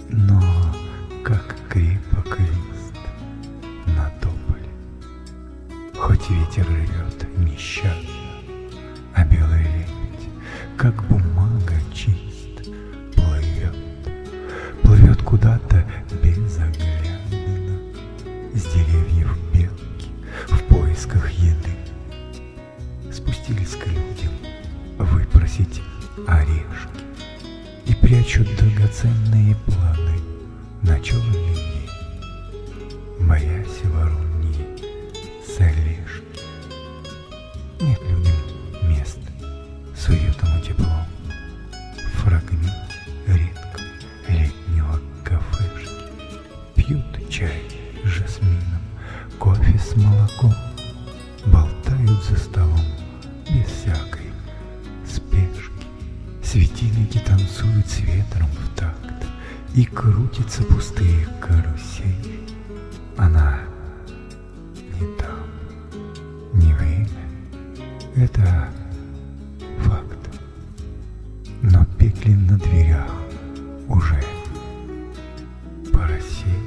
Но как крепок лист на тополе, хоть ветер рвет нещадно, а белый лебедь, как бумага, чист плывет, плывет куда-то безоглядно, с деревьев белки в поисках еды спустились к людям выпросить орешки и прячут драгоценные плоды на черный день, боясь вороньи солешки. Нет людям места с уютом и теплом в фрагменте редком летнего кафешки. Пьют чай с жасмином, кофе с молоком, болтают за столом без всякой спешки. Светильники танцуют с ветром в такт, и крутятся пустые карусели. Она не там, не время, это факт. Но петли на дверях уже поросели.